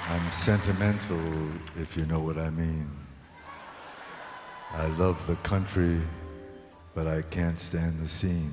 I'm sentimental, if you know what I mean. I love the country, but I can't stand the scene.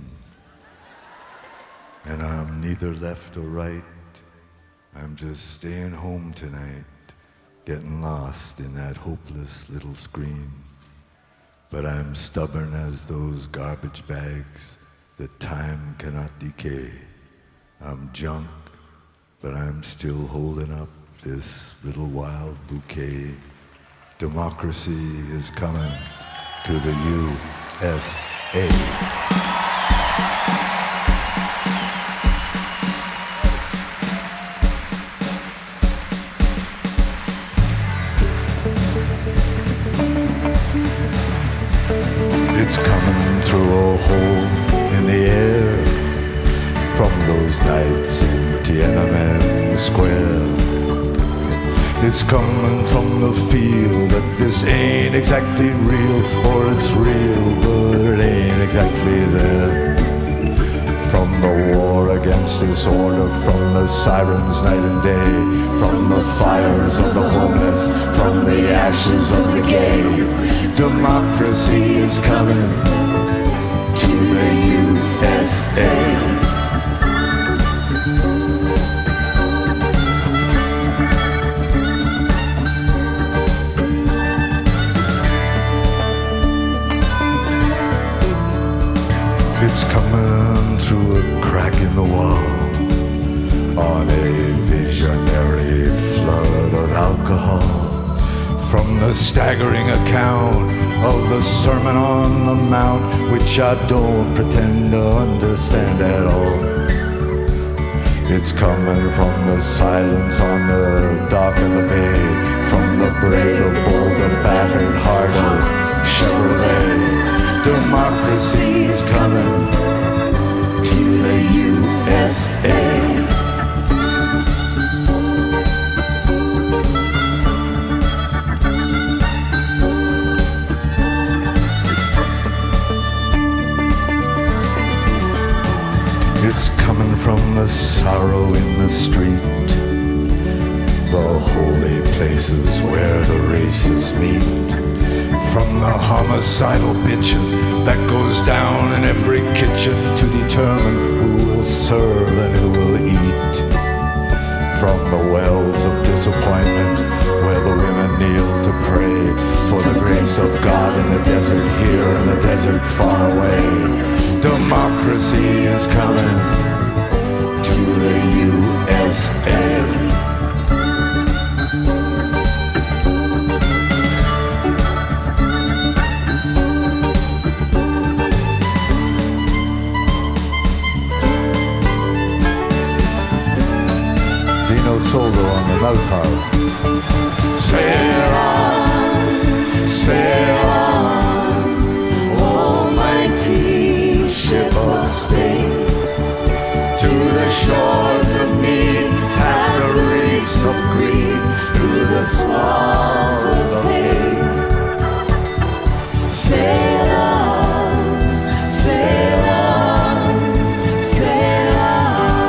And I'm neither left or right. I'm just staying home tonight, getting lost in that hopeless little screen. But I'm stubborn as those garbage bags that time cannot decay. I'm junk, but I'm still holding up this little wild bouquet. Democracy is coming to the USA. It's coming through a hole in the air from those nights in Tiananmen Square. It's coming from the feel that this ain't exactly real, or it's real, but it ain't exactly there. From the war against disorder, from the sirens night and day, from the fires of the homeless, from the ashes of the gay. Democracy is coming to the USA. It's coming through a crack in the wall on a visionary flood of alcohol. From the staggering account of the Sermon on the Mount, which I don't pretend to understand at all. It's coming from the silence on the dock of the bay, from the brave of bold and battered heart of Chevrolet. Democracy is coming to the USA. It's coming from the sorrow in the street, the holy places where the races meet. From the homicidal bitchin' that goes down in every kitchen to determine who will serve and who will eat. From the wells of disappointment where the women kneel to pray for the grace of God in the desert here and the desert far away. Democracy is coming to the USA. Solo on the mouth harp. Sail on, almighty ship of state, to the shores of need, past the reefs of greed, through the squalls of hate. Sail on, sail on, sail on.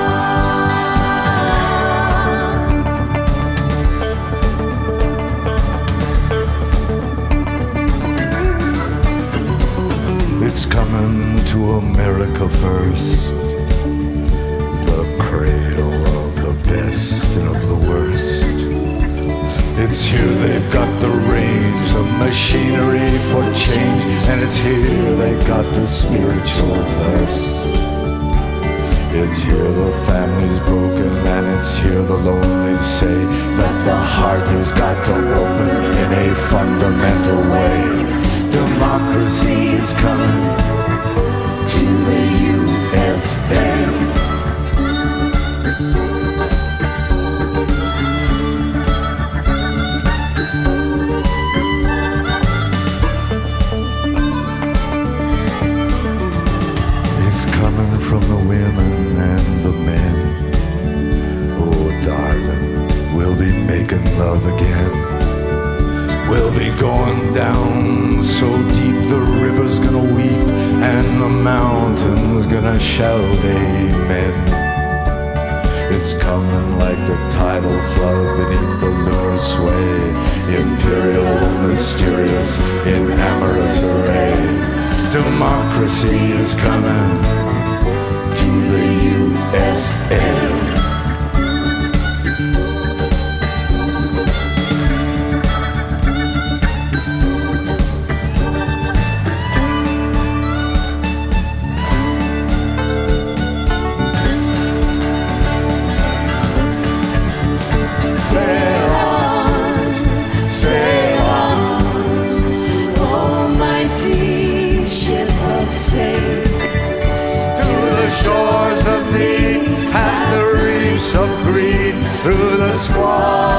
It's coming to America first, the cradle of the best and of the worst. It's here they've got the range of machinery for change, and it's here they've got the spiritual thirst. It's here the family's broken, and it's here the lonely say that the heart has got to open in a fundamental way. Democracy is coming to the USA. It's coming from the women and the men. Oh, darling, we'll be making love again. We'll be going down so deep the river's gonna weep and the mountain's gonna shout amen. It's coming like the tidal flood beneath the lunar sway, imperial, mysterious, in amorous array. Democracy is coming to the USA. Shores of thee, past the reefs of green, through the swans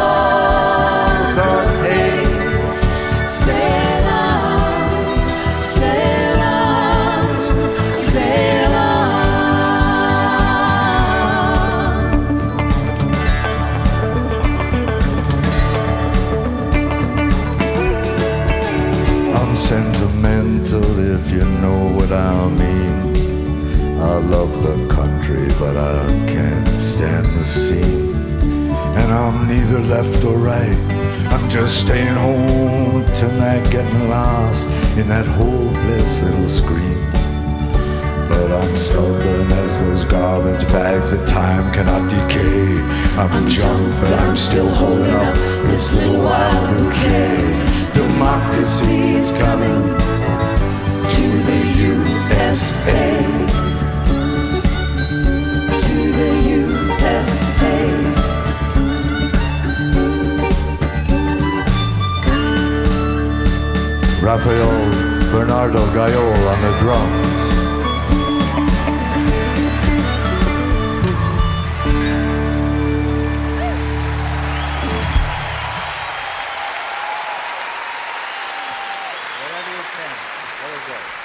of hate. Sail on, sail on, sail on. I'm sentimental if you know what I mean. I love the country, but I can't stand the scene. And I'm neither left or right. I'm just staying home tonight, getting lost in that hopeless little screen. But I'm stubborn as those garbage bags that time cannot decay. I'm junk, but I'm still holding up this little wild bouquet. Democracy is coming to the USA. Rafael Bernardo Gayol on the drums. Whatever you can. Let it go.